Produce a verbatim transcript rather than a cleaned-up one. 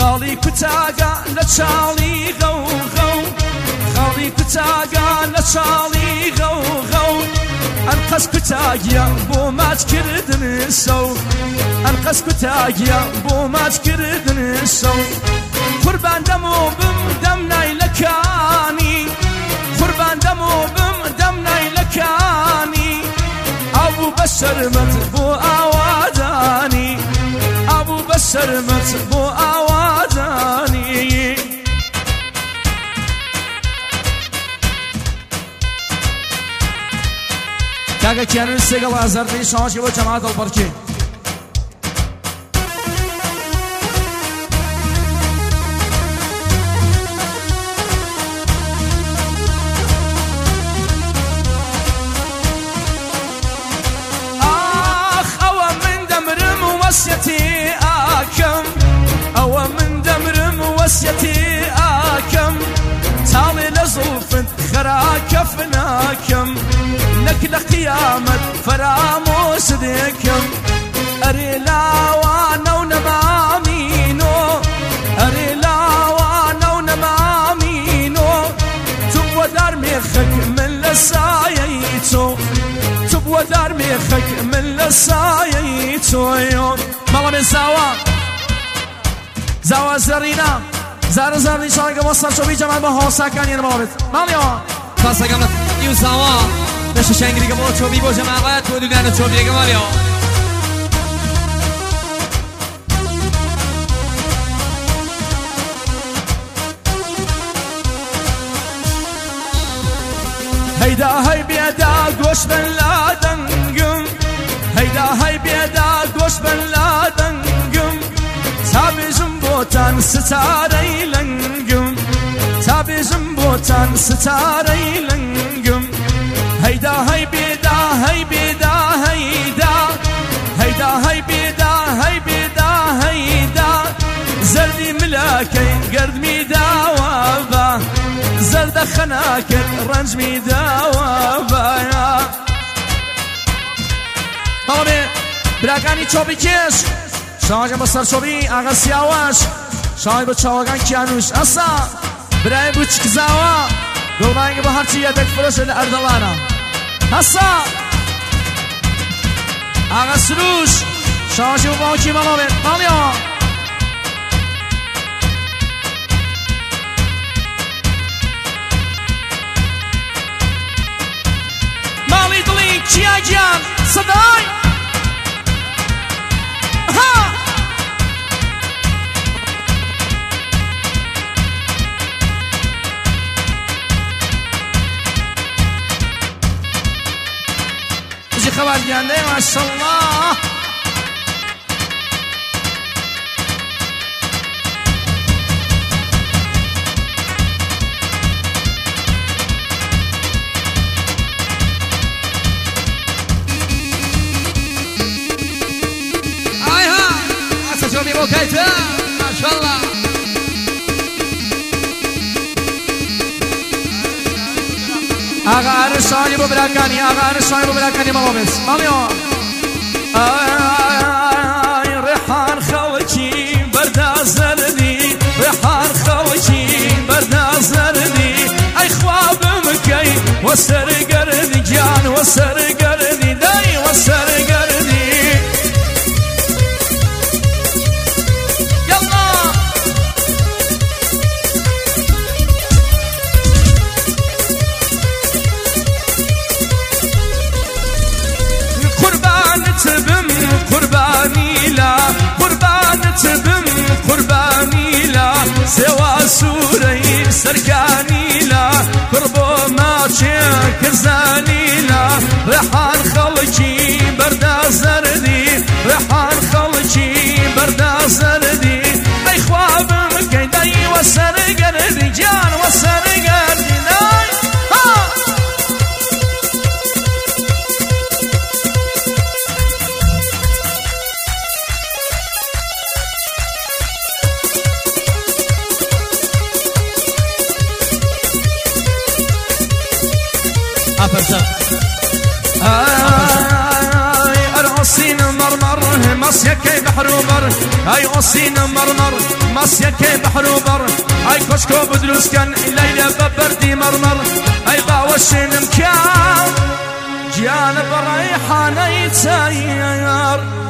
خاڵی کوتاگە لە چاڵی غەو غەو خاڵی کوتاگە لە چاڵی غەو غەو ئەنقەس کوتاگیە بۆ ماچکردن سەو ئەنقەس کوتاگیە بۆ ماچکردن سەو قوربان دەم و بم دەم نایلەکانی قوربان دەم و بم دەم نایلەکانی ئابوو بە شەرمەت بۆ ئاوادانی ئابوو بە شەرمەت بۆ ئاوادانی کاکە کیانوی سێگەڵ ئازەردەی شەواشی بۆ جەماعەت هەڵبەرکێ وەسیەتی ئاکەم ئەوە من دەمرم وەسیەتی ئاکەم تاڵێ لە زوڵفت خەراکەف ناکەم نەک لە قیامەت فەرامۆش دێکەم ئەرێ لاوانە و نەمامینۆ ئەرێ لاوانە و نەمامینۆ تو بووە دارمێخەک من لە سایەی تۆ تو بووە دارمێخەک من لە سایەی تۆیۆ مەڵەمێ زاوە زاوە زەڕینە زارە زەڕی شاڵگە بۆ سەرچۆبی جەمال بە هەوساکانی نەماڵێت ماڵیەوە خاصەکەم لە ئیو زاوە دەشە شەنگریگە بۆ چۆبی بۆ جەماڵەت بۆ دوودانە چۆبیەکە ماڵیەوە هەیدا هەی بێدا گۆش بن لا دەنگم هەیدا هەی بێدا گۆش بن لا دەنگم تا بێژم بۆتان ستارەی لەنگم تا بێژم بۆتان ستارەی لەنگم هەیدا هەی بێدا هەی بێدا هەیدا هەیدا هەی بێدا هەی بێدا هەیدا زەردی ملاکەی گەردمی داوە بە زەردە خەناکرد ڕەنجمی داوە بەیە بەڵێ براکانی چۆبی کێش شاوەکە بە سەرچۆبی ئاغا سیاوەش شاوی بە چاوەکان کیانوش ئەسا برای بچک زاوە دڵمانگە بە هەرچی یەدەک فرۆشە لە ئەردەڵانە هەسا ئاغا سروش شاوەشی بە باوکی مەڵەوێت ماڵیەوە ماڵی دڵی چیا گیان سەدای خبر گنده ماشاءالله آیها اصلا شو میبو کیفه ماشاءالله آقا عرشانی با براکانی آقا عرشانی با براکانی مالومس مالیو آی ریحان خوچی بردازردی ریحان خوچی بردازردی ای خوابم کی وسرگردی جان وسرگردی دای وسرگردی تبم قرباني لا قربان تبم قرباني لا سوا سوري سركاني لا قربو ما كرزاني لا ريحان خلقي بردا زردي ريحان خلقي بردا زردي اي خواب مكيدي وسر قردي جان وسر قردي ناي ها أفرسا آي أرعصين مرمر ماسيكي بحر وبر هاي أصين مرمر ماسيكي بحر وبر هاي كشكو بدروس كان الليلة ببردي مرمر هاي باوشين مكان جيان بريحاني تسير